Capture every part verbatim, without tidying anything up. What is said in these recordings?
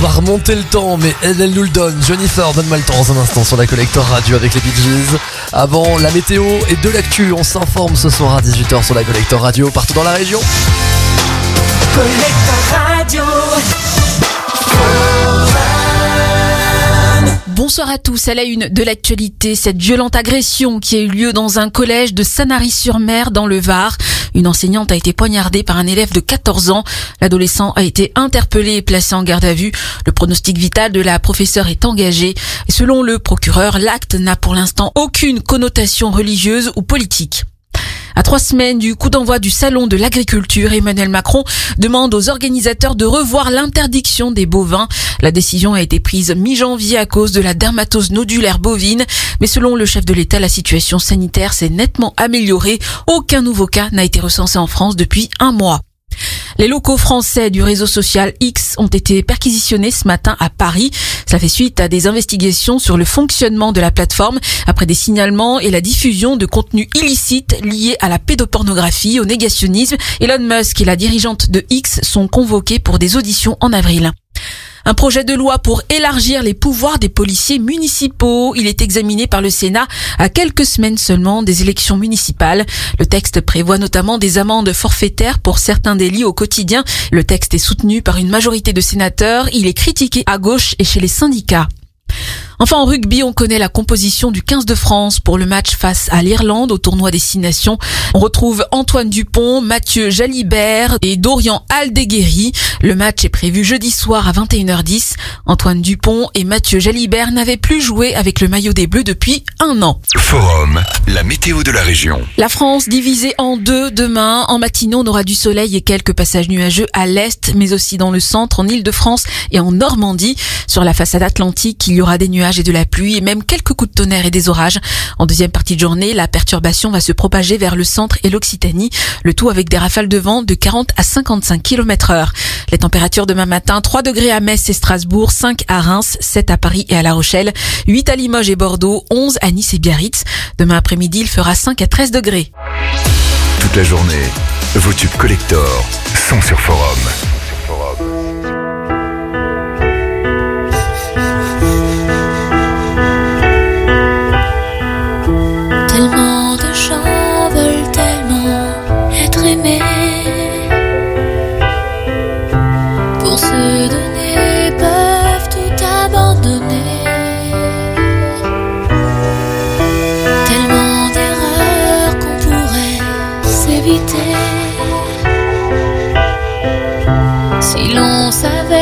va remonter le temps, mais elle, elle nous le donne. Jennifer, donne-moi le temps dans un instant sur la Collector Radio avec les Bee Gees. Avant la météo et de l'actu, on s'informe ce soir à dix-huit heures sur la Collector Radio partout dans la région. Collector Radio. Bonsoir à tous. À la une de l'actualité, cette violente agression qui a eu lieu dans un collège de Sanary-sur-Mer dans le Var. Une enseignante a été poignardée par un élève de quatorze ans. L'adolescent a été interpellé et placé en garde à vue. Le pronostic vital de la professeure est engagé. Et selon le procureur, l'acte n'a pour l'instant aucune connotation religieuse ou politique. À trois semaines du coup d'envoi du salon de l'agriculture, Emmanuel Macron demande aux organisateurs de revoir l'interdiction des bovins. La décision a été prise mi-janvier à cause de la dermatose nodulaire bovine. Mais selon le chef de l'État, la situation sanitaire s'est nettement améliorée. Aucun nouveau cas n'a été recensé en France depuis un mois. Les locaux français du réseau social X ont été perquisitionnés ce matin à Paris. Ça fait suite à des investigations sur le fonctionnement de la plateforme après des signalements et la diffusion de contenus illicites liés à la pédopornographie, au négationnisme. Elon Musk et la dirigeante de X sont convoqués pour des auditions en avril. Un projet de loi pour élargir les pouvoirs des policiers municipaux. Il est examiné par le Sénat à quelques semaines seulement des élections municipales. Le texte prévoit notamment des amendes forfaitaires pour certains délits au quotidien. Le texte est soutenu par une majorité de sénateurs. Il est critiqué à gauche et chez les syndicats. Enfin, en rugby, on connaît la composition du quinze de France pour le match face à l'Irlande au tournoi des Six Nations. On retrouve Antoine Dupont, Mathieu Jalibert et Dorian Aldeguerri. Le match est prévu jeudi soir à vingt et une heures dix. Antoine Dupont et Mathieu Jalibert n'avaient plus joué avec le maillot des Bleus depuis un an. Forum, la météo de la région. La France divisée en deux demain. En matinée, on aura du soleil et quelques passages nuageux à l'est, mais aussi dans le centre, en Île-de-France et en Normandie. Sur la façade atlantique, il y aura des nuages et de la pluie et même quelques coups de tonnerre et des orages. En deuxième partie de journée, la perturbation va se propager vers le centre et l'Occitanie, le tout avec des rafales de vent de quarante à cinquante-cinq kilomètres heure. Les températures demain matin, trois degrés à Metz et Strasbourg, cinq à Reims, sept à Paris et à La Rochelle, huit à Limoges et Bordeaux, onze à Nice et Biarritz. Demain après-midi, il fera cinq à treize degrés. Toute la journée, vos tubes Collector sont sur Forum. Tellement de gens veulent tellement être aimés, pour se donner peuvent tout abandonner. Tellement d'erreurs qu'on pourrait s'éviter si l'on savait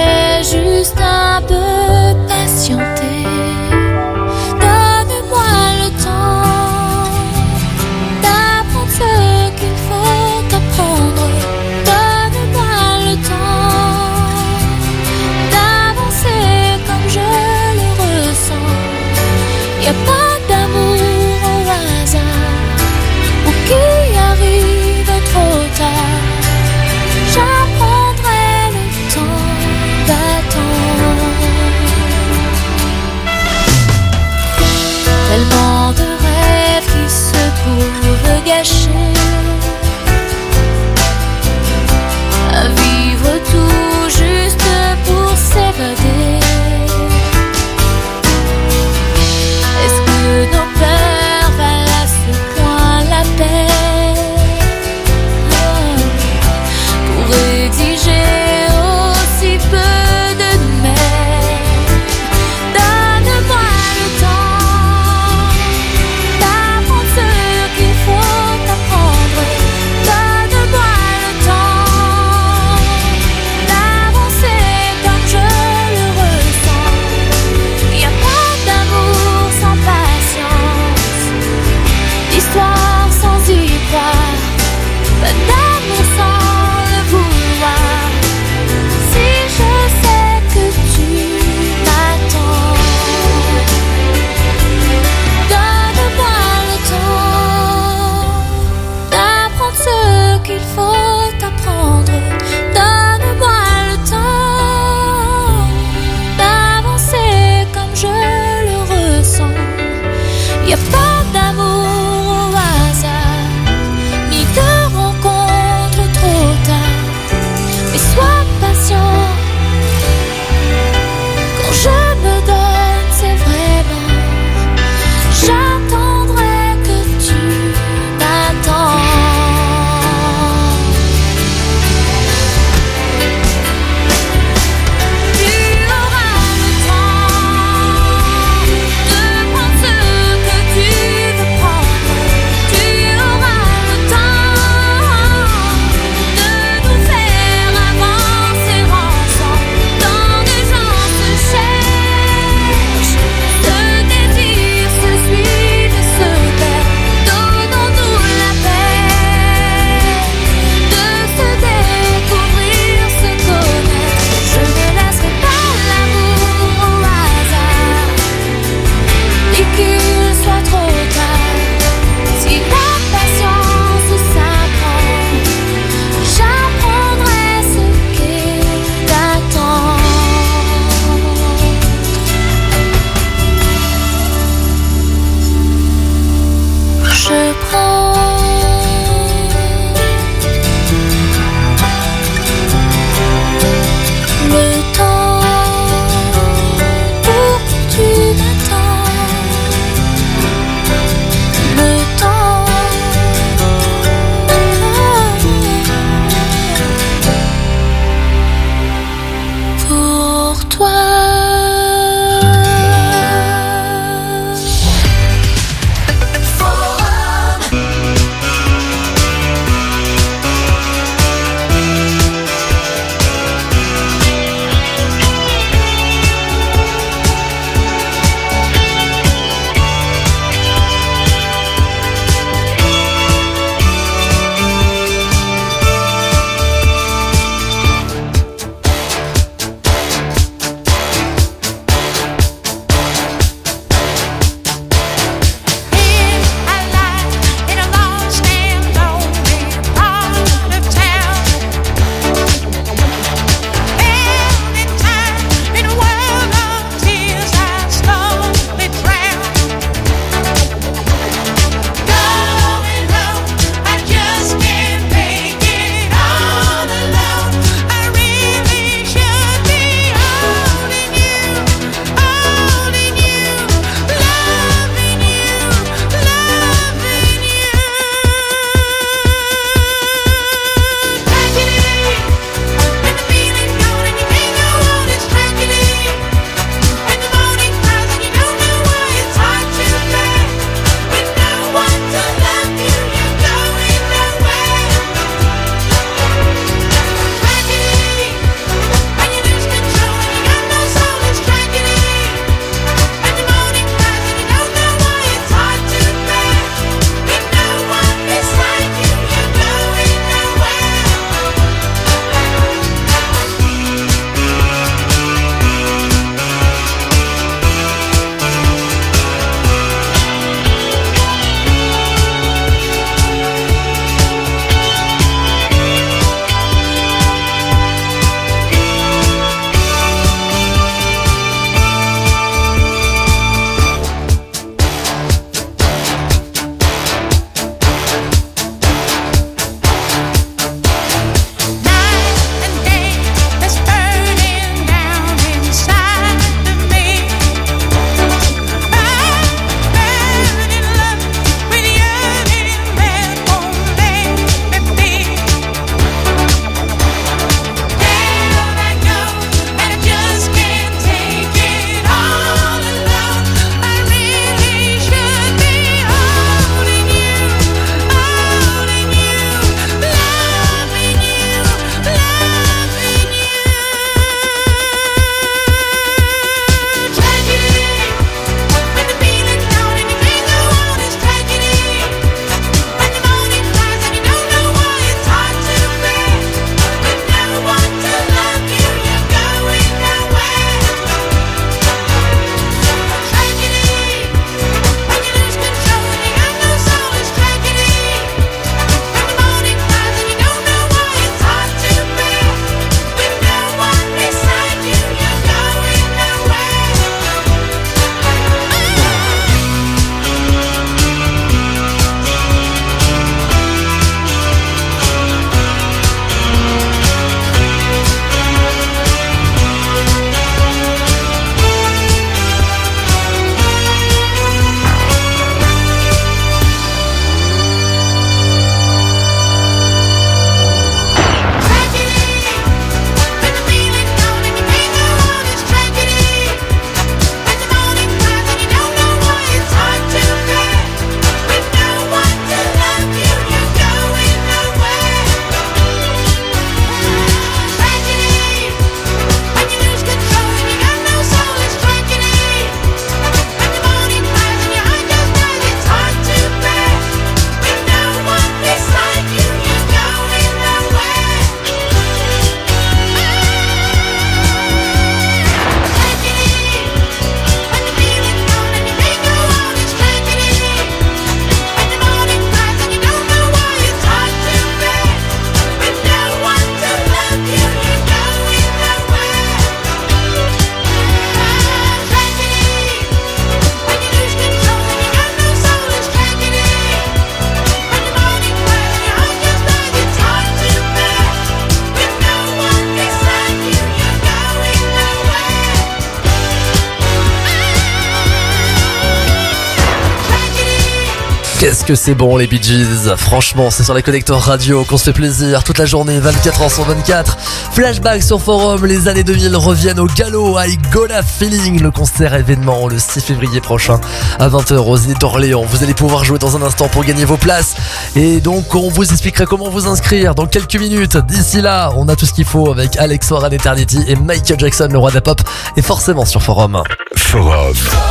Qu'est-ce que c'est bon les Bee Gees. Franchement, c'est sur la Collector Radio qu'on se fait plaisir toute la journée, vingt-quatre heures sur vingt-quatre. Flashback sur Forum, les années deux mille reviennent au galop. I Got a Feeling, le concert événement le six février prochain à vingt heures aux Zénith d'Orléans. Vous allez pouvoir jouer dans un instant pour gagner vos places. Et donc on vous expliquera comment vous inscrire dans quelques minutes. D'ici là, on a tout ce qu'il faut avec Alex Warren Eternity et Michael Jackson, le roi de la pop, et forcément sur Forum. Forum.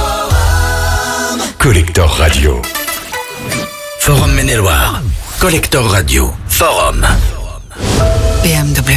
Collector Radio. Forum Maine-et-Loire. Collector Radio. Forum. B M W.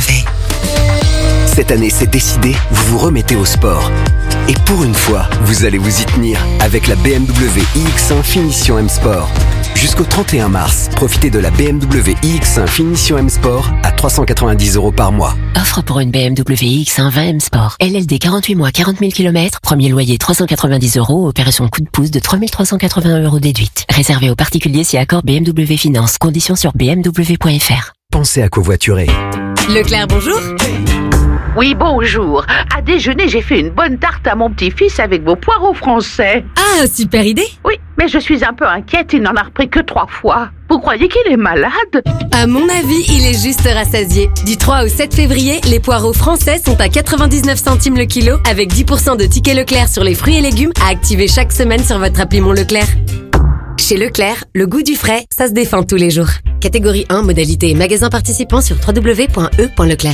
Cette année, c'est décidé, vous vous remettez au sport. Et pour une fois, vous allez vous y tenir avec la B M W i X un Finition M Sport. Jusqu'au trente et un mars, profitez de la B M W i X un Finition M Sport à trois cent quatre-vingt-dix euros par mois. Offre pour une B M W i X un vingt M Sport. L L D quarante-huit mois, quarante mille kilomètres. Premier loyer trois cent quatre-vingt-dix euros. Opération coup de pouce de trois mille trois cent quatre-vingts euros déduite. Réservé aux particuliers si accord B M W Finance. Conditions sur b m w point f r. Pensez à covoiturer. Leclerc, bonjour. Oui, bonjour. À déjeuner, j'ai fait une bonne tarte à mon petit-fils avec vos poireaux français. Ah, super idée. Oui, mais je suis un peu inquiète, il n'en a repris que trois fois. Vous croyez qu'il est malade? À mon avis, il est juste rassasié. Du trois au sept février, les poireaux français sont à quatre-vingt-dix-neuf centimes le kilo, avec dix pour cent de tickets Leclerc sur les fruits et légumes à activer chaque semaine sur votre appli Mon Leclerc. Chez Leclerc, le goût du frais, ça se défend tous les jours. Catégorie un, modalité magasin participant sur w w w point e point leclerc.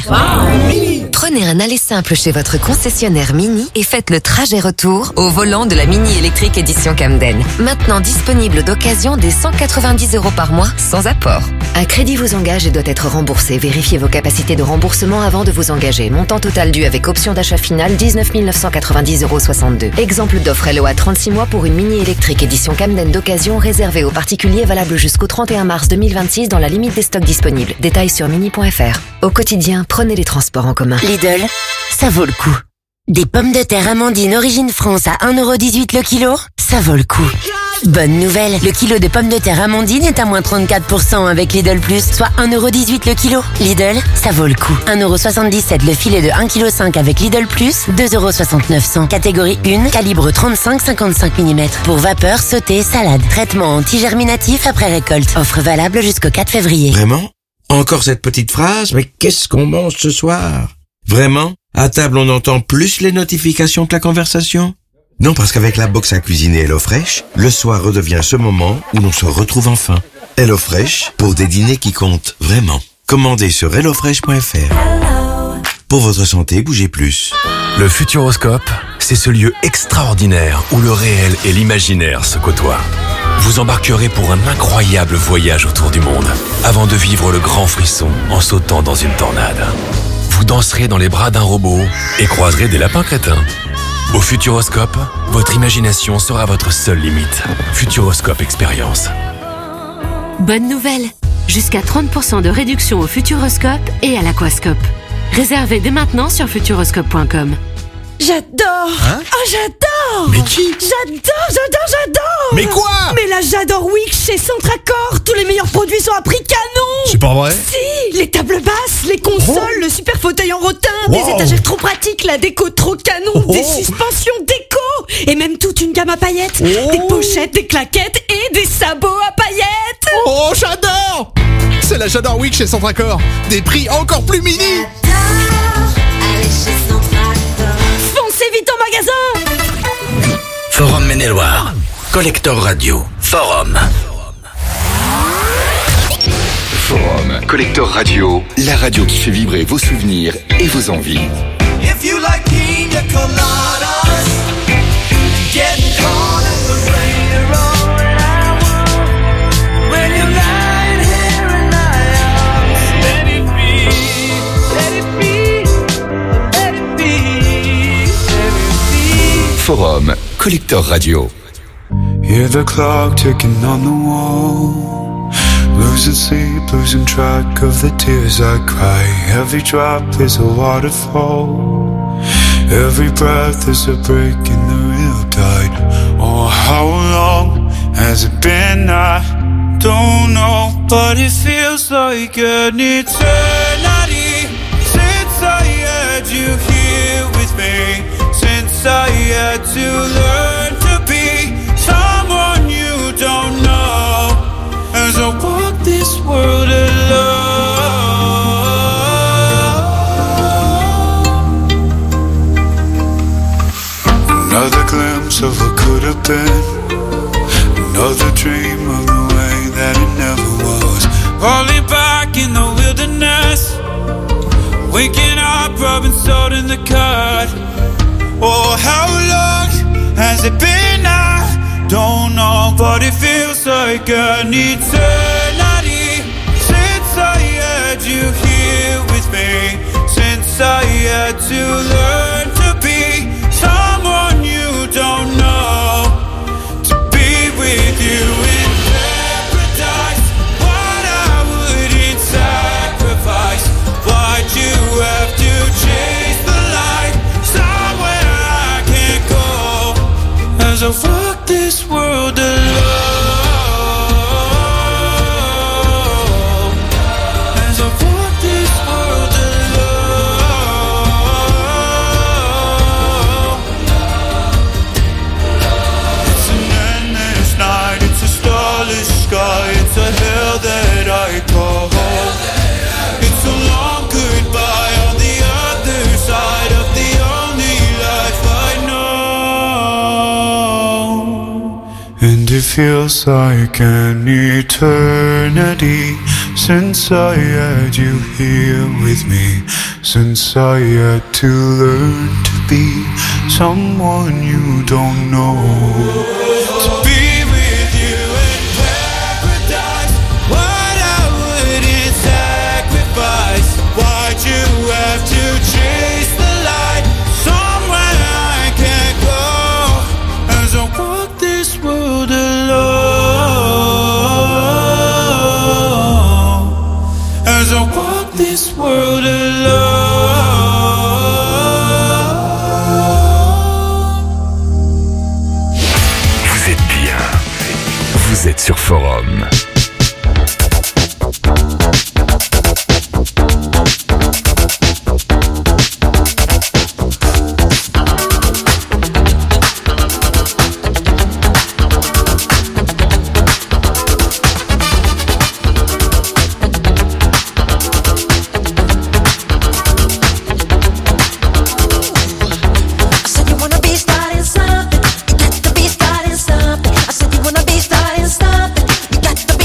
Prenez un aller simple chez votre concessionnaire Mini et faites le trajet retour au volant de la Mini électrique édition Camden. Maintenant disponible d'occasion dès cent quatre-vingt-dix euros par mois sans apport. Un crédit vous engage et doit être remboursé. Vérifiez vos capacités de remboursement avant de vous engager. Montant total dû avec option d'achat finale dix-neuf mille neuf cent quatre-vingt-dix euros soixante-deux. Exemple d'offre L O A trente-six mois pour une Mini électrique édition Camden d'occasion réservée aux particuliers, valable jusqu'au trente et un mars deux mille vingt-six dans la limite des stocks disponibles. Détails sur mini point f r. Au quotidien, prenez les transports en commun. Lidl, ça vaut le coup. Des pommes de terre Amandine Origine France à un euro dix-huit le kilo, ça vaut le coup. Bonne nouvelle, le kilo de pommes de terre Amandine est à moins trente-quatre pour cent avec Lidl Plus, soit un euro dix-huit le kilo. Lidl, ça vaut le coup. un euro soixante-dix-sept le filet de un virgule cinq kilos avec Lidl Plus, deux euros soixante-neuf cents. Catégorie un, calibre trente-cinq à cinquante-cinq millimètres. Pour vapeur, sauté, salade. Traitement anti-germinatif après récolte. Offre valable jusqu'au quatre février. Vraiment? Encore cette petite phrase? Mais qu'est-ce qu'on mange ce soir? Vraiment? À table, on entend plus les notifications que la conversation? Non, parce qu'avec la box à cuisiner HelloFresh, le soir redevient ce moment où l'on se retrouve enfin. HelloFresh, pour des dîners qui comptent vraiment. Commandez sur hello fresh point f r. Pour votre santé, bougez plus. Le Futuroscope, c'est ce lieu extraordinaire où le réel et l'imaginaire se côtoient. Vous embarquerez pour un incroyable voyage autour du monde, avant de vivre le grand frisson en sautant dans une tornade. Vous danserez dans les bras d'un robot et croiserez des lapins crétins. Au Futuroscope, votre imagination sera votre seule limite. Futuroscope Expérience. Bonne nouvelle! Jusqu'à trente pour cent de réduction au Futuroscope et à l'Aquascope. Réservez dès maintenant sur futuroscope point com. J'adore! Hein? Oh, j'adore! Mais qui? J'adore, j'adore, j'adore! Mais quoi? Mais là, j'adore Wix chez Centracor! Tous les meilleurs produits sont à prix canon! C'est pas vrai? Si! Les tables basses, les consoles, oh. Le super fauteuil en rotin, wow. Des étagères trop pratiques, la déco trop canon, oh. Des suspensions déco! Et même toute une gamme à paillettes! Oh. Des pochettes, des claquettes et des sabots à paillettes! Oh, j'adore! C'est la J'adore Week chez Centracor! Des prix encore plus mini! Allez chez Centracor. Foncez vite en magasin! Forum Maine-et-Loire. Collector Radio. Forum. Forum. Collector Radio, la radio qui fait vibrer vos souvenirs et vos envies. If you like pina coladas, getting caught in the rain, all that I want. When you're lying here in my arms, let it be, let it be, let it be, let it be. Forum. Collector Radio. Hear the clock ticking on the wall, losing sleep, losing track of the tears I cry. Every drop is a waterfall, every breath is a break in the real tide. Oh, how long has it been? I don't know, but it feels like an eternity since I had you here with me, since I had to learn to be someone you don't know. Another glimpse of what could have been. Another dream of the way that it never was. Falling back in the wilderness. Waking up, rubbing salt in the cut. Oh, how long has it been? I don't know, but it feels like an eternity since I had you here with me. Since I had to learn to be someone you don't know. To be with you in paradise, what I wouldn't sacrifice. Why'd you have to chase the light somewhere I can't go? As I walk this world alone. As I walk this world alone. It's an endless night, it's a starless sky, it's a hell that I call home. It's a long goodbye on the other side of the only life I know. And it feels like an eternity since I had you here with me. Since I had to learn to be someone you don't know. To be with you in paradise, what I wouldn't sacrifice. Why'd you have to chase the light somewhere I can't go? As I walk this world alone. As I walk this world alone. Vous êtes bien. Vous êtes sur Forum. I said you wanna be starting something. You got to be starting something. I said you wanna be starting something. You got to be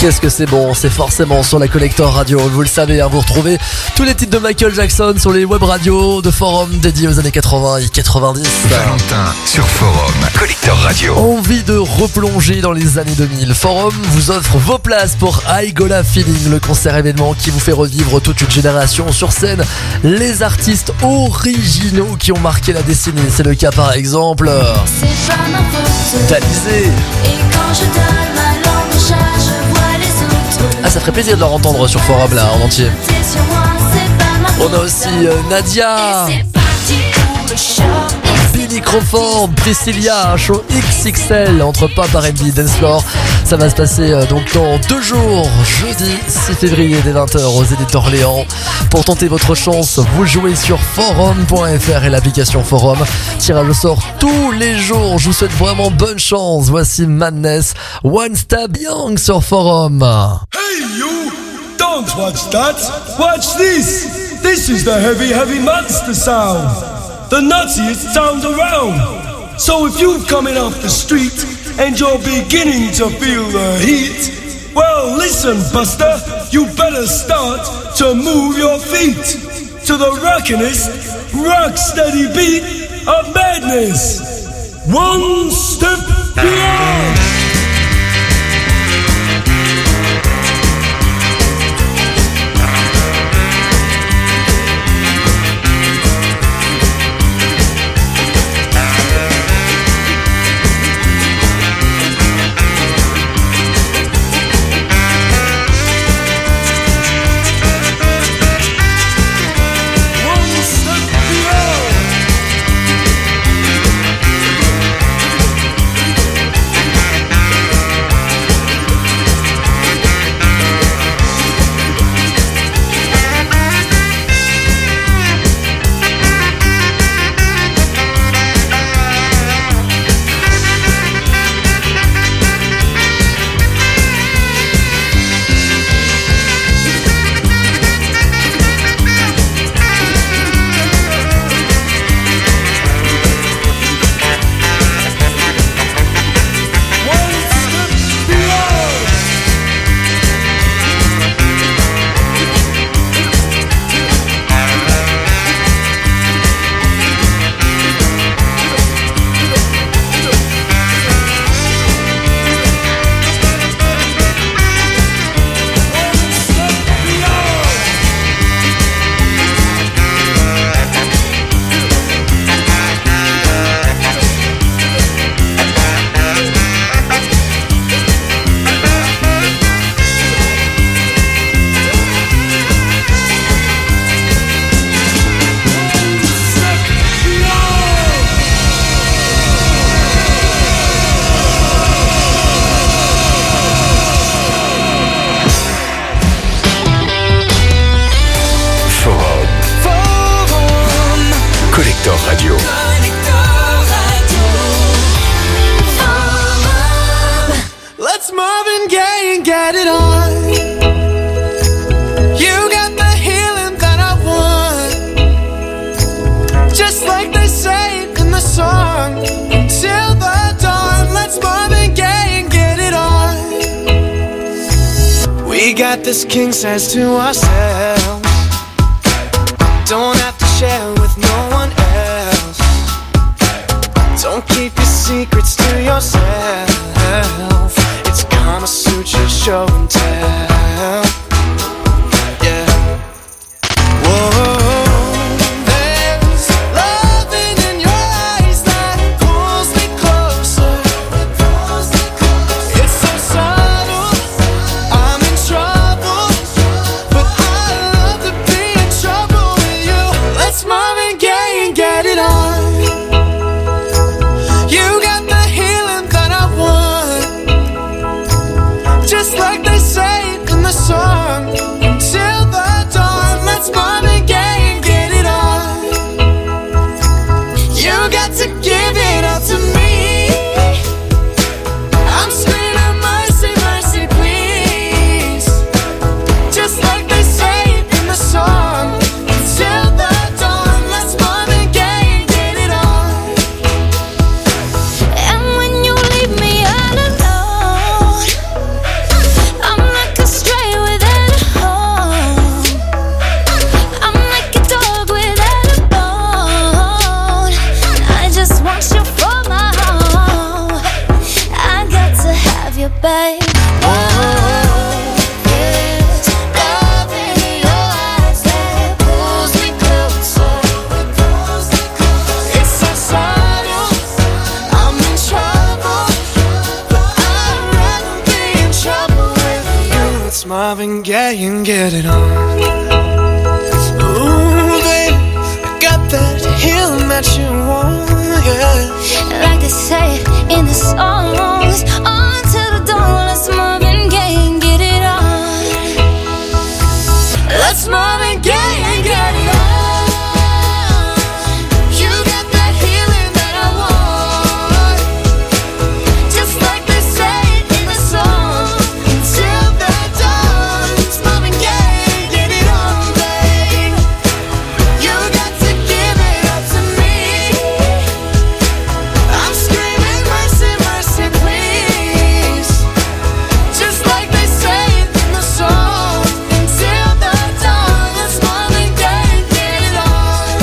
Qu'est-ce que c'est bon, c'est forcément sur la Collector Radio, vous le savez, hein, vous retrouvez tous les titres de Michael Jackson sur les web radios de Forum dédiés aux années quatre-vingts et quatre-vingt-dix. Valentin sur Forum, Collector Radio. Envie de replonger dans les années deux mille, Forum vous offre vos places pour I Gotta Feeling, le concert événement qui vous fait revivre toute une génération sur scène, les artistes originaux qui ont marqué la décennie. C'est le cas par exemple C'est pas ma faute. d'Alizé. Et quand je donne ma langue au chat, je vois les autres. Ah, ça ferait plaisir de leur entendre sur Forum là en entier. C'est sur moi, c'est pas ma faute. On a aussi euh, Nadia, Et c'est parti pour le show. Billy Crawford, Priscilla, un show X X L entre pop, R and B, dance floor. Ça va se passer euh, donc dans deux jours, jeudi six février dès vingt heures aux Zénith d'Orléans. Pour tenter votre chance, vous jouez sur forum point f r et l'application Forum. Tirage au sort tous les jours. Je vous souhaite vraiment bonne chance. Voici Madness, One Step Young sur Forum. Hey you! Don't watch that! Watch this! This is the heavy, heavy monster sound! The nuttiest sound around! So if you're coming off the street and you're beginning to feel the heat, well listen buster, you better start to move your feet to the rockinest, rock steady beat of madness! One step beyond! Radio. Let's Marvin Gaye and get it on. You got the healing that I want. Just like they say in the song. Till the dawn, let's Marvin Gaye and get it on. We got this king size to ourselves. Don't have to share with no one else. Don't keep your secrets to yourself. It's Kama Sutra show and tell. Yeah. Whoa. There's loving in your eyes that pulls me closer. It's so subtle. I'm in trouble, but I love to be in trouble with you. Let's Marvin Gaye and get it on. You got the healing that I want. Just like they say get it on. Ooh, baby, I got that healing that you want, yeah. Like they say in the songs, until the dawn, let's Marvin Gaye and get it on. Let's Marvin Gaye and get it on. You got that healing that I want, just like they say in the song. Until the dawn, let's Marvin Gaye, get it on, babe. You got to give it up to me. I'm screaming mercy, mercy, please. Just like they say in the song. Until the dawn, let's Marvin Gaye, get it on.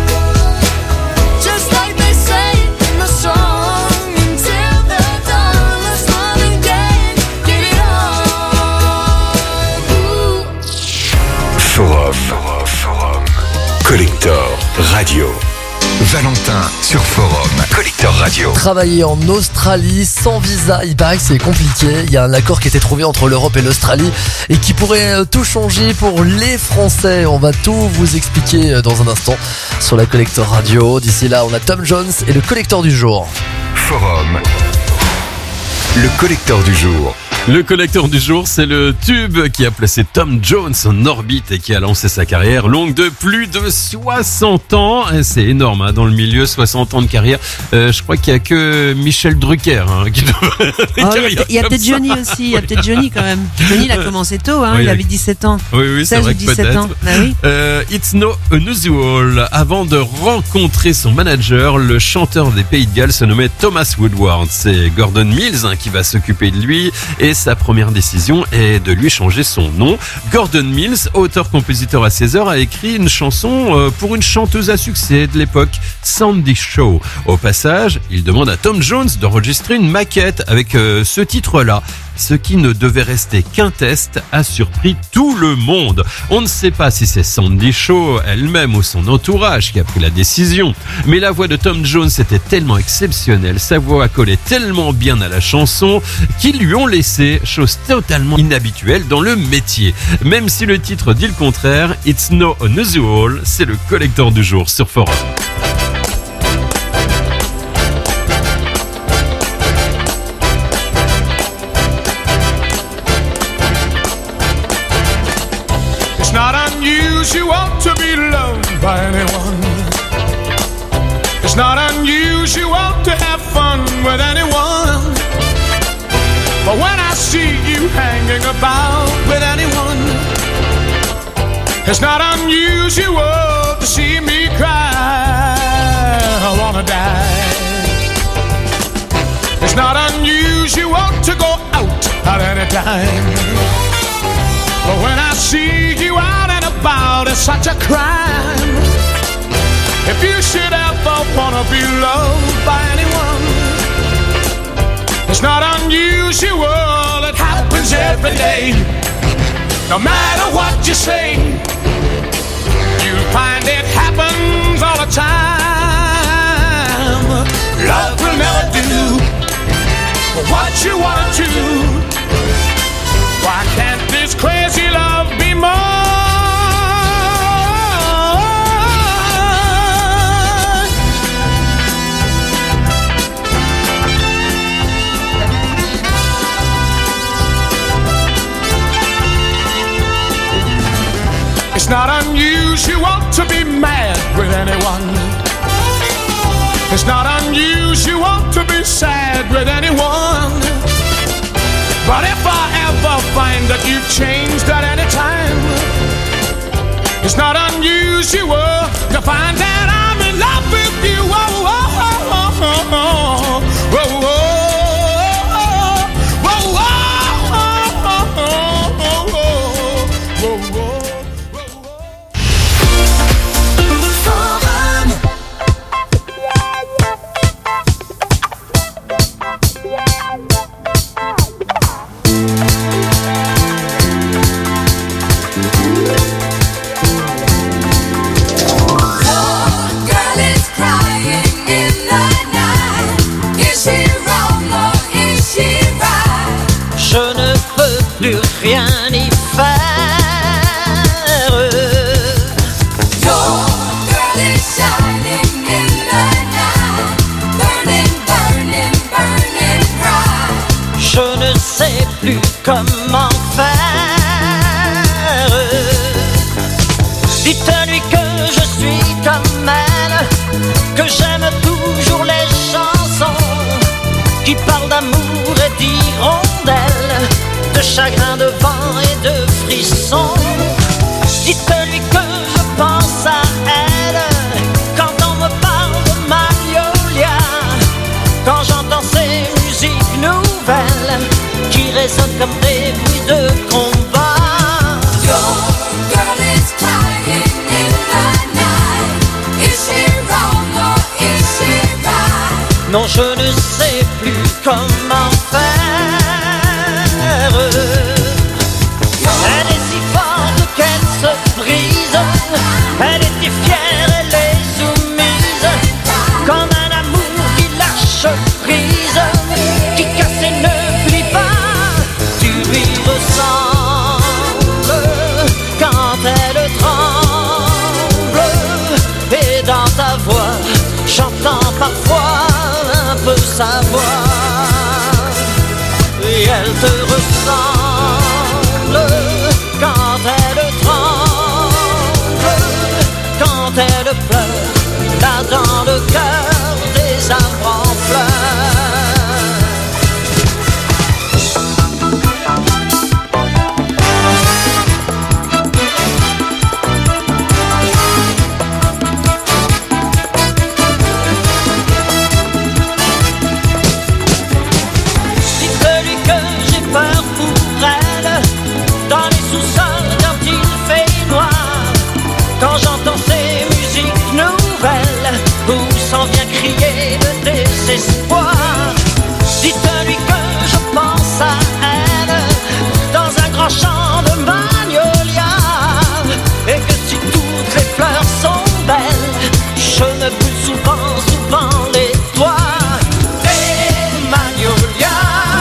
Just like they say in the song. Until the dawn, let's Marvin Gaye, get it on. Ooh. Forum. Forum. Collector Radio. Valentin sur Forum. Collector Radio. Travailler en Australie sans visa, il paraît que c'est compliqué. Il y a un accord qui a été trouvé entre l'Europe et l'Australie et qui pourrait euh, tout changer pour les Français. On va tout vous expliquer euh, dans un instant sur la Collector Radio. D'ici là, on a Tom Jones et le collecteur du jour. Forum. Le collecteur du jour. Le collecteur du jour, c'est le tube qui a placé Tom Jones en orbite et qui a lancé sa carrière longue de plus de soixante ans. C'est énorme, hein, dans le milieu, soixante ans de carrière. Euh, je crois qu'il n'y a que Michel Drucker hein, qui devrait... Oh, il y a peut-être Johnny aussi, il y a peut-être Johnny quand même. Johnny, il a commencé tôt, hein, Oui, il oui. avait dix-sept ans. Oui, oui, c'est seize vrai ou que dix-sept peut-être. ans. Bah oui. Euh, It's no unusual. Avant de rencontrer son manager, le chanteur des Pays de Galles se nommait Thomas Woodward. C'est Gordon Mills hein, qui va s'occuper de lui et sa première décision est de lui changer son nom. Gordon Mills, auteur-compositeur à seize heures, a écrit une chanson euh, pour une chanteuse à succès de l'époque, Sandy Shaw. Au passage, il demande à Tom Jones d'enregistrer une maquette avec euh, ce titre-là. Ce qui ne devait rester qu'un test a surpris tout le monde. On ne sait pas si c'est Sandy Shaw elle-même ou son entourage qui a pris la décision. Mais la voix de Tom Jones était tellement exceptionnelle, sa voix collait tellement bien à la chanson qu'ils lui ont laissé, chose totalement inhabituelle dans le métier. Même si le titre dit le contraire, It's no unusual, c'est le collecteur du jour sur Forum. It's not unusual to be loved by anyone. It's not unusual to have fun with anyone. But when I see you hanging about with anyone, it's not unusual to see me cry. I wanna die. It's not unusual to go out at any time. But when I see you out and about, it's such a crime. If you should ever wanna be loved by anyone, it's not unusual, it happens every day. No matter what you say, you'll find it happens all the time. Love will never do what you want to. Why can't this crazy love be more? It's not unusual to be mad with anyone. It's not unusual to be sad with anyone. But if I ever find that you've changed at any time, it's not unusual to find that I'm in love with you. Whoa, whoa, whoa, whoa, whoa, whoa. comment faire. Dites-lui que je suis comme elle, que j'aime toujours les chansons qui parlent d'amour et d'hirondelles, de chagrin, de vent et de frissons. Dites-lui que je pense à elle quand on me parle de Magnolia, quand j'entends ces musiques nouvelles qui résonnent comme des bruits de combat. Your girl is crying in the night. Is she wrong or is she right? Non, je ne sais plus comment faire. Elle est si forte qu'elle se brise. Elle était fière, elle est soumise, comme un amour qui lâche prise, qui casse et ne plie pas. Tu lui ressembles quand elle tremble, et dans ta voix j'entends parfois un peu sa voix. Et elle te ressemble quand elle tremble, quand elle pleure, là dans le cœur des arbres en Dites-lui que j'ai peur pour elle, dans les sous-sols quand il fait noir, quand j'entends ces musiques nouvelles où s'en vient crier le désespoir. Dites-lui que je pense à elle dans un grand champ de magnolia, et que si toutes les fleurs sont belles, je me brûle souvent, souvent les doigts. Et magnolia,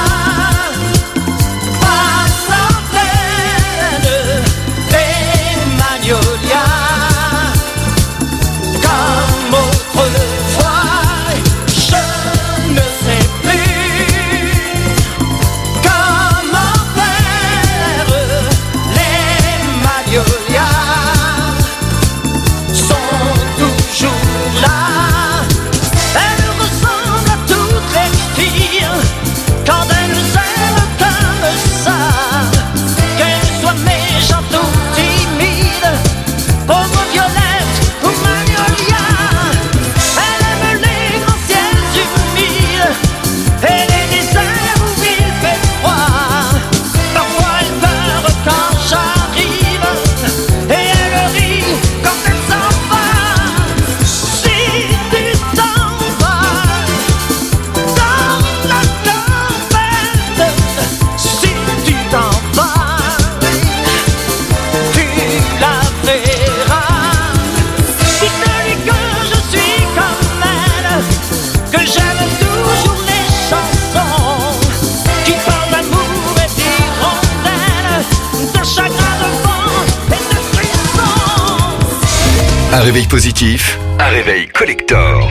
pas centaines, des magnolias comme autrefois. Je ne sais plus comment faire. Les magnolias sont toujours là. Elles ressemblent à toutes les filles quand elles aiment comme ça, qu'elles soient méchantes ou timides, pauvres violettes ou magnolias. Elle aime les grands ciels humides et les déserts où il fait froid. Parfois elle pleure quand j'arrive et elle rit quand elle s'en va. Si tu t'en vas dans la tempête, si tu t'en vas, tu la verras. Dites-lui que je suis comme elle, que j'aime toujours les chansons qui parlent d'amour et d'hirondelles, de chagrin, de vent et de frissons. Un réveil positif, un réveil collector.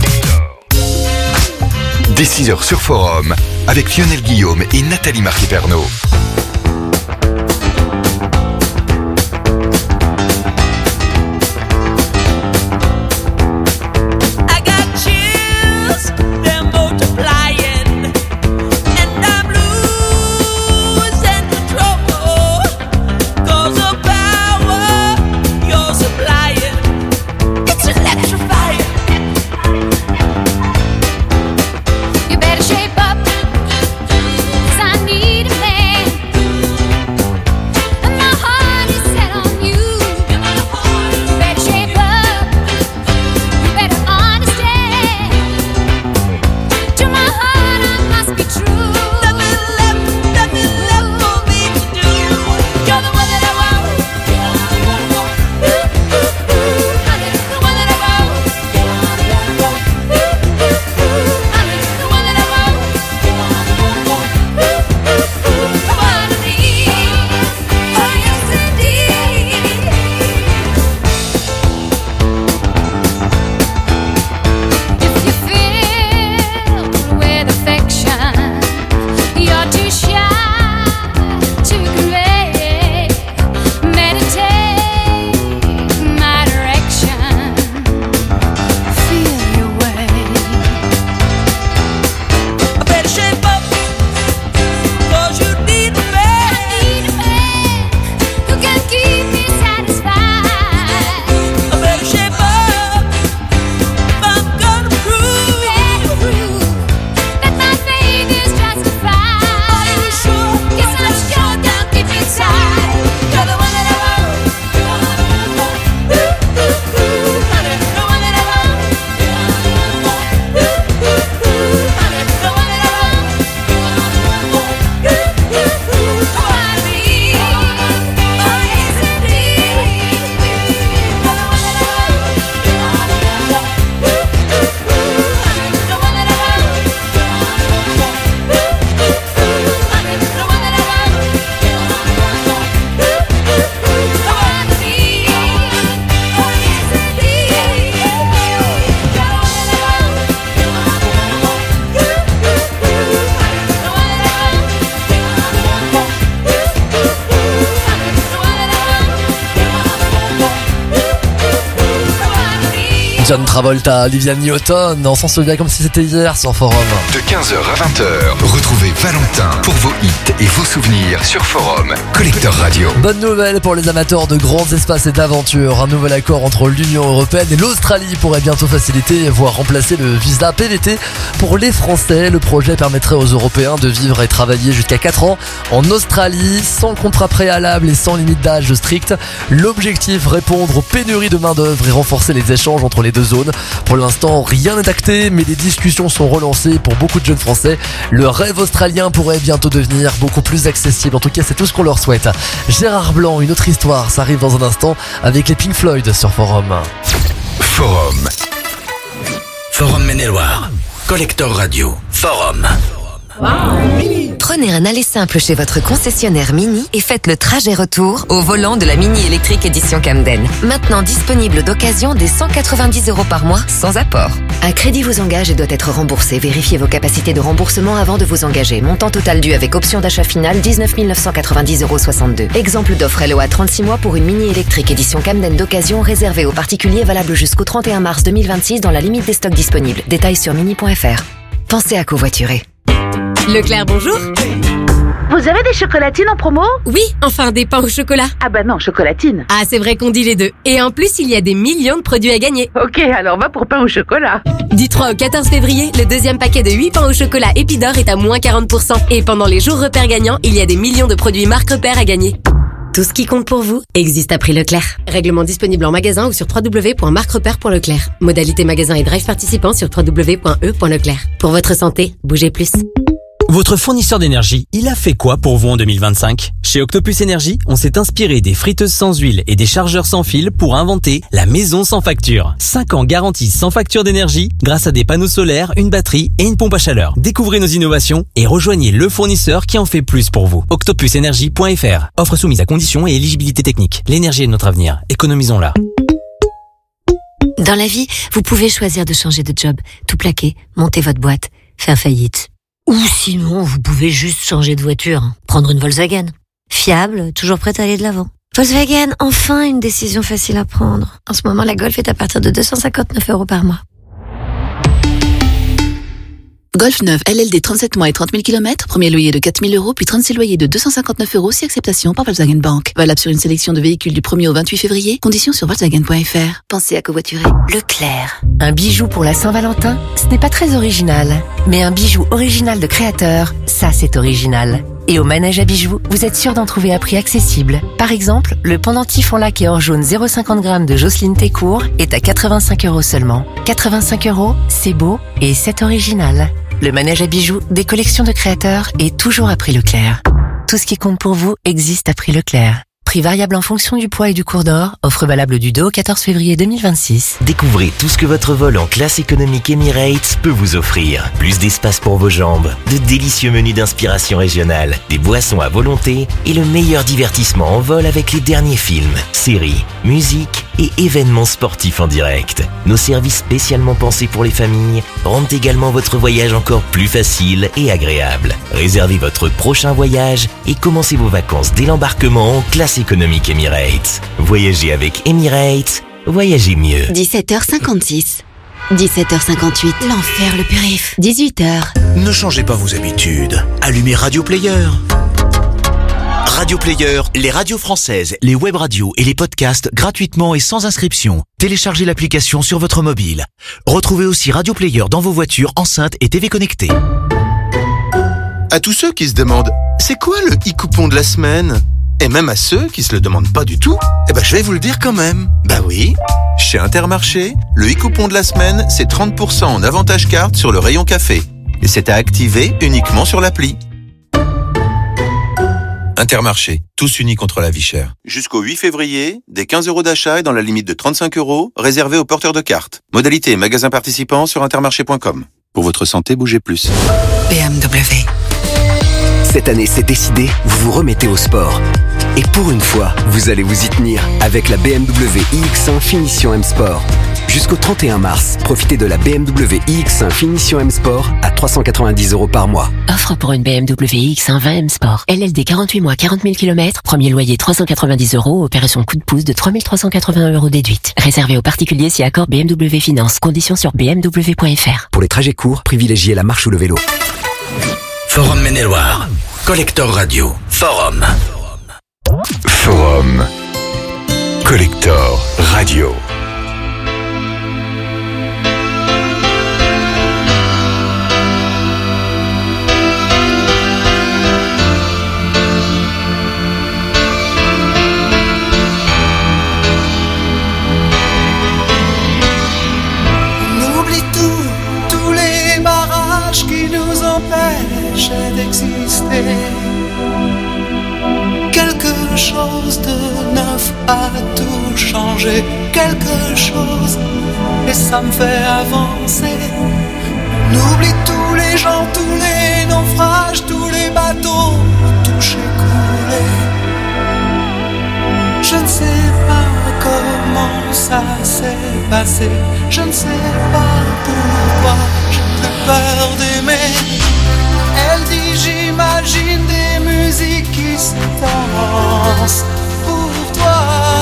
Dès six heures sur Forum, avec Lionel Guillaume et Nathalie Marquet-Pernot. I got chills, they're multiplying, and I'm losing control. 'Cause the power you're supplying, it's electrifying. You better shape up, 'cause I need a man. John Travolta, Olivia Newton, on s'en souvient comme si c'était hier sur Forum. De quinze heures à vingt heures, retrouvez Valentin pour vos hits et vos souvenirs sur Forum. Collector Radio. Bonne nouvelle pour les amateurs de grands espaces et d'aventures. Un nouvel accord entre l'Union Européenne et l'Australie pourrait bientôt faciliter, voire remplacer le visa P V T pour les Français. Le projet permettrait aux Européens de vivre et travailler jusqu'à quatre ans en Australie, sans contrat préalable et sans limite d'âge strict. L'objectif, répondre aux pénuries de main d'œuvre et renforcer les échanges entre les deux zones. Pour l'instant, rien n'est acté, mais les discussions sont relancées pour beaucoup de jeunes Français. Le rêve australien pourrait bientôt devenir beaucoup plus accessible. En tout cas, c'est tout ce qu'on leur souhaite. Gérard Blanc, une autre histoire, ça arrive dans un instant avec les Pink Floyd sur Forum. Forum. Forum Maine-et-Loire. Collector Radio. Forum. Prenez un aller simple chez votre concessionnaire Mini et faites le trajet retour au volant de la Mini électrique édition Camden. Maintenant disponible d'occasion dès cent quatre-vingt-dix euros par mois sans apport. Un crédit vous engage et doit être remboursé. Vérifiez vos capacités de remboursement avant de vous engager. Montant total dû avec option d'achat finale dix-neuf mille neuf cent quatre-vingt-dix euros soixante-deux. Exemple d'offre L O A trente-six mois pour une Mini électrique édition Camden d'occasion réservée aux particuliers, valable jusqu'au trente et un mars deux mille vingt-six dans la limite des stocks disponibles. Détails sur mini point f r. Pensez à covoiturer. Leclerc, bonjour. Vous avez des chocolatines en promo? Oui, enfin des pains au chocolat. Ah bah non, chocolatine. Ah, c'est vrai qu'on dit les deux. Et en plus, il y a des millions de produits à gagner. Ok, alors va pour pain au chocolat. Du trois au quatorze février, le deuxième paquet de huit pains au chocolat Épidore est à moins quarante pour cent. Et pendant les jours repères gagnants, il y a des millions de produits marque repères à gagner. Tout ce qui compte pour vous existe à prix Leclerc. Règlement disponible en magasin ou sur w w w point marque repère point leclerc. Modalité magasin et drive participant sur w w w point e point leclerc. Pour votre santé, bougez plus. Votre fournisseur d'énergie, il a fait quoi pour vous en deux mille vingt-cinq? Chez Octopus Énergie, on s'est inspiré des friteuses sans huile et des chargeurs sans fil pour inventer la maison sans facture. cinq ans garantie sans facture d'énergie grâce à des panneaux solaires, une batterie et une pompe à chaleur. Découvrez nos innovations et rejoignez le fournisseur qui en fait plus pour vous. octopus énergie point f r. Offre soumise à conditions et éligibilité technique. L'énergie est notre avenir. Économisons-la. Dans la vie, vous pouvez choisir de changer de job, tout plaquer, monter votre boîte, faire faillite. Ou sinon, vous pouvez juste changer de voiture, prendre une Volkswagen. Fiable, toujours prête à aller de l'avant. Volkswagen, enfin une décision facile à prendre. En ce moment, la Golf est à partir de deux cent cinquante-neuf euros par mois. Golf neuf L L D trente-sept mois et trente mille kilomètres, premier loyer de quatre mille euros, puis trente-six loyers de deux cent cinquante-neuf euros si acceptation par Volkswagen Bank. Valable sur une sélection de véhicules du premier au vingt-huit février, conditions sur volkswagen point f r. Pensez à covoiturer. Leclerc. Un bijou pour la Saint-Valentin, ce n'est pas très original. Mais un bijou original de créateur, ça c'est original. Et au manège à bijoux, vous êtes sûr d'en trouver à prix accessible. Par exemple, le pendentif en laque et or jaune zéro virgule cinquante grammes de Jocelyne Técourt est à quatre-vingt-cinq euros seulement. quatre-vingt-cinq euros, c'est beau et c'est original. Le manège à bijoux des collections de créateurs est toujours à prix Leclerc. Tout ce qui compte pour vous existe à prix Leclerc. Prix variable en fonction du poids et du cours d'or. Offre valable du deux au quatorze février deux mille vingt-six. Découvrez tout ce que votre vol en classe économique Emirates peut vous offrir. Plus d'espace pour vos jambes, de délicieux menus d'inspiration régionale, des boissons à volonté et le meilleur divertissement en vol avec les derniers films, séries, musique et événements sportifs en direct. Nos services spécialement pensés pour les familles rendent également votre voyage encore plus facile et agréable. Réservez votre prochain voyage et commencez vos vacances dès l'embarquement en classe économique Emirates. Voyagez avec Emirates, voyagez mieux. dix-sept heures cinquante-six. dix-sept heures cinquante-huit. L'enfer, le périph. dix-huit heures. Ne changez pas vos habitudes. Allumez Radio Player. Radio Player, les radios françaises, les web radios et les podcasts gratuitement et sans inscription. Téléchargez l'application sur votre mobile. Retrouvez aussi Radio Player dans vos voitures, enceintes et T V connectées. À tous ceux qui se demandent « C'est quoi le e-coupon de la semaine ?» Et même à ceux qui se le demandent pas du tout, eh ben je vais vous le dire quand même. Bah oui, chez Intermarché, le e-coupon de la semaine, c'est trente pour cent en avantage carte sur le rayon café. Et c'est à activer uniquement sur l'appli. Intermarché, tous unis contre la vie chère. Jusqu'au huit février, des quinze euros d'achat et dans la limite de trente-cinq euros, réservés aux porteurs de cartes. Modalité et magasin participant sur intermarché point com. Pour votre santé, bougez plus. B M W. Cette année, c'est décidé, vous vous remettez au sport. Et pour une fois, vous allez vous y tenir avec la B M W i X un Finition M Sport. Jusqu'au trente et un mars, profitez de la B M W iX un finition M Sport à trois cent quatre-vingt-dix euros par mois. Offre pour une B M W iX un vingt M Sport. L L D quarante-huit mois, quarante mille kilomètres. Premier loyer trois cent quatre-vingt-dix euros. Opération coup de pouce de trois mille trois cent quatre-vingts euros déduite. Réservé aux particuliers si accord B M W Finance. Conditions sur b m w point f r. Pour les trajets courts, privilégiez la marche ou le vélo. Forum Maine-et-Loire. Collector Radio. Forum. Forum. Collector Radio. On oublie tout, tous les barrages qui nous empêchent d'exister. Quelque chose de neuf a tout changé, quelque chose, et ça me fait avancer. On oublie tous les gens, tous les naufrages, tous les bateaux touchés, coulés. Je ne sais pas comment ça s'est passé, je ne sais pas pourquoi j'ai plus peur d'aimer. Elle dit j'imagine des musiques qui se dansent pour toi.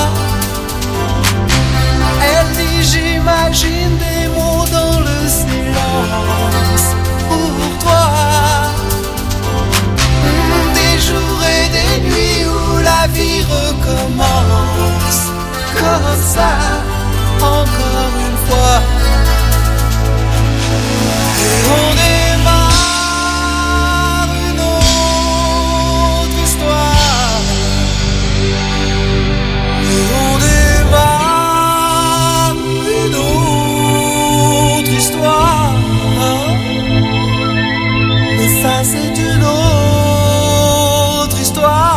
Elle dit j'imagine des mots dans le silence pour toi. Des jours et des nuits où la vie recommence comme ça, encore une fois. Et on démarre une autre histoire. Et on démarre une autre histoire. Mais ça c'est une autre histoire.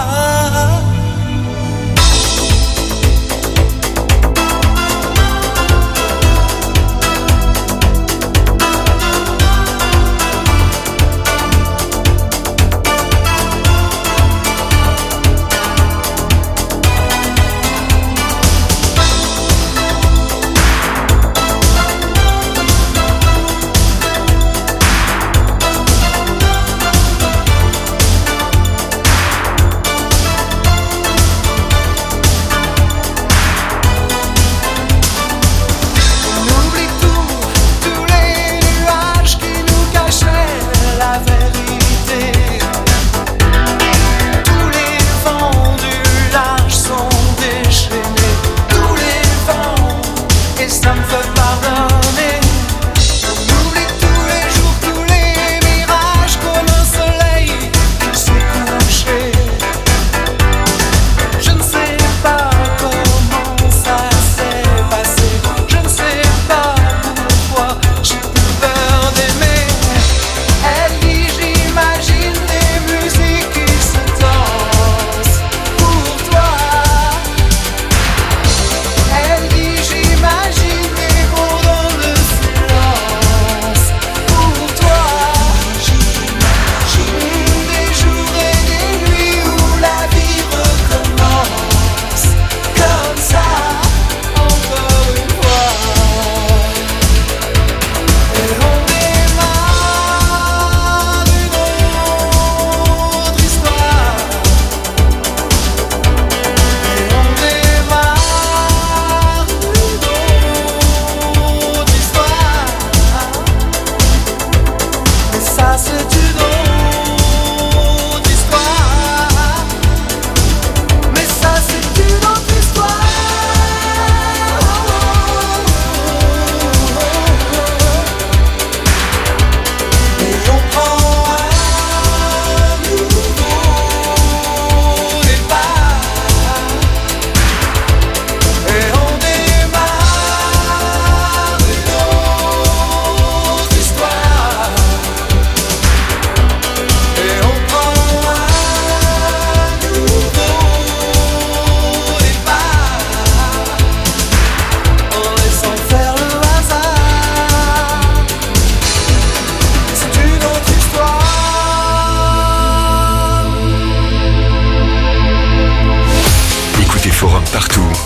Imagine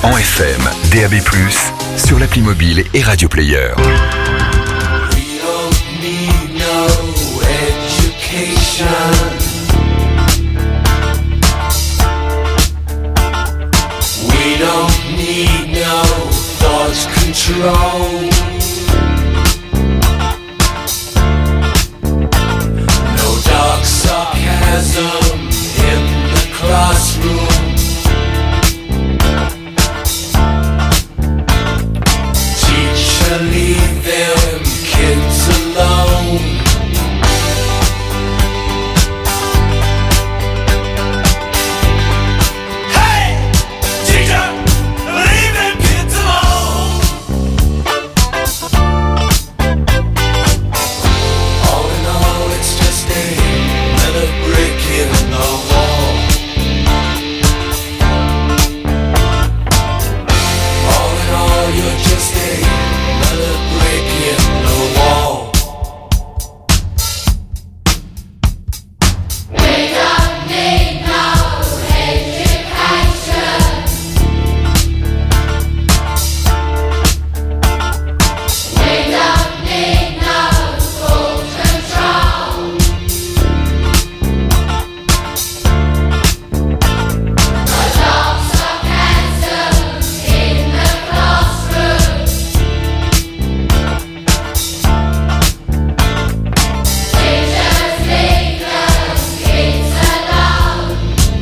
en F M, D A B plus, sur l'appli mobile et Radio Player. Need no education. We don't need no thought control. No dark sarcasm in the classroom. Teacher, leave them kids alone. Hey, teacher, leave them kids alone. All in all, it's just another brick in the wall. All in all, you're just another brick in the wall. We don't need no education. We don't need no school control. No dark sarcasm in the classroom. Teachers, leave the kids alone.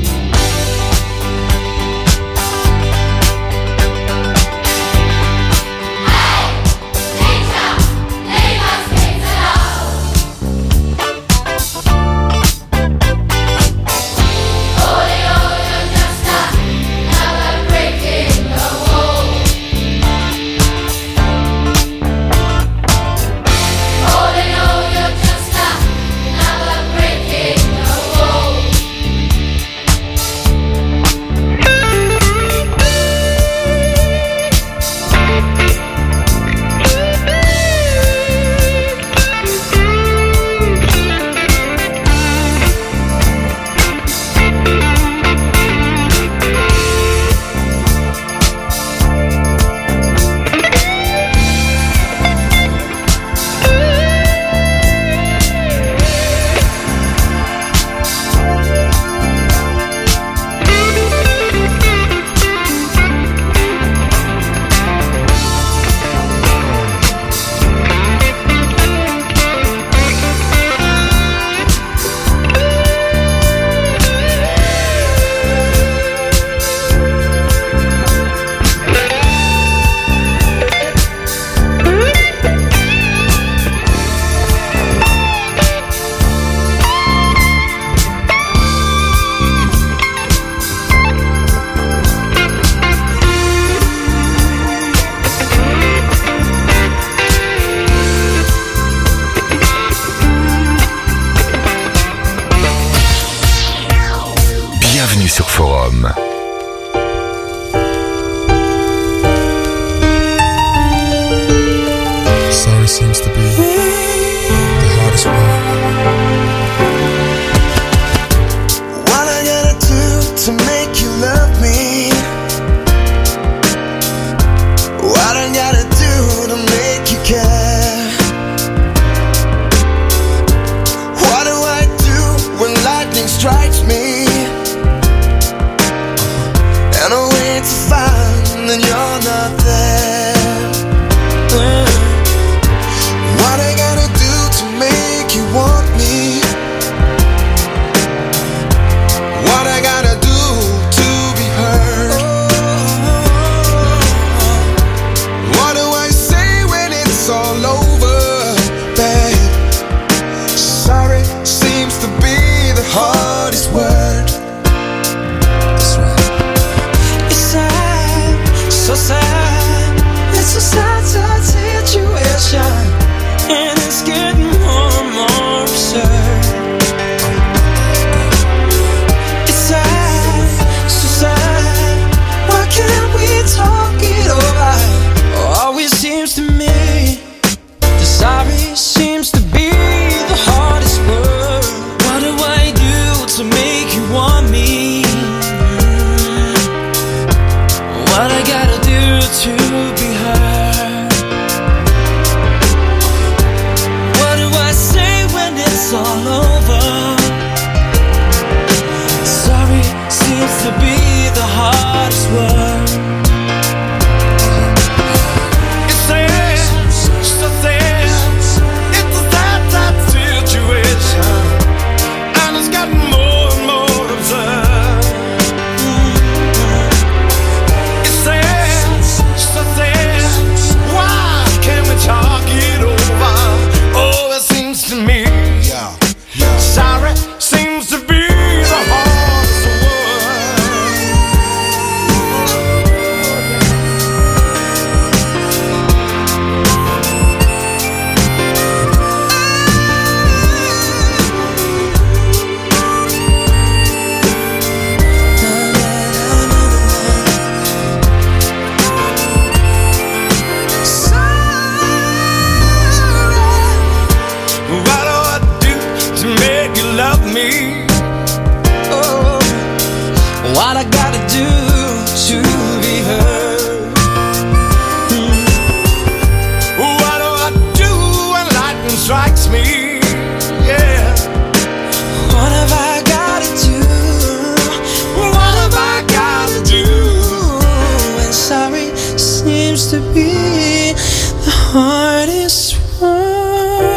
Bienvenue sur Forum. Sorry seems to be the hardest word. What I gotta do to make you love me? What I gotta do to make you care? What do I do when lightning strikes me? And I wait to find that you're not there. Mm. What I gotta do to make you heart is one.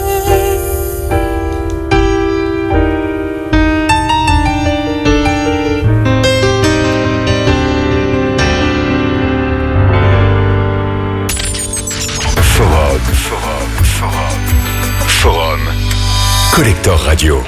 Forum, forum, forum. Forum. Collector Radio.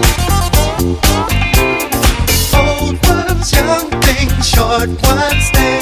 Short ones stay.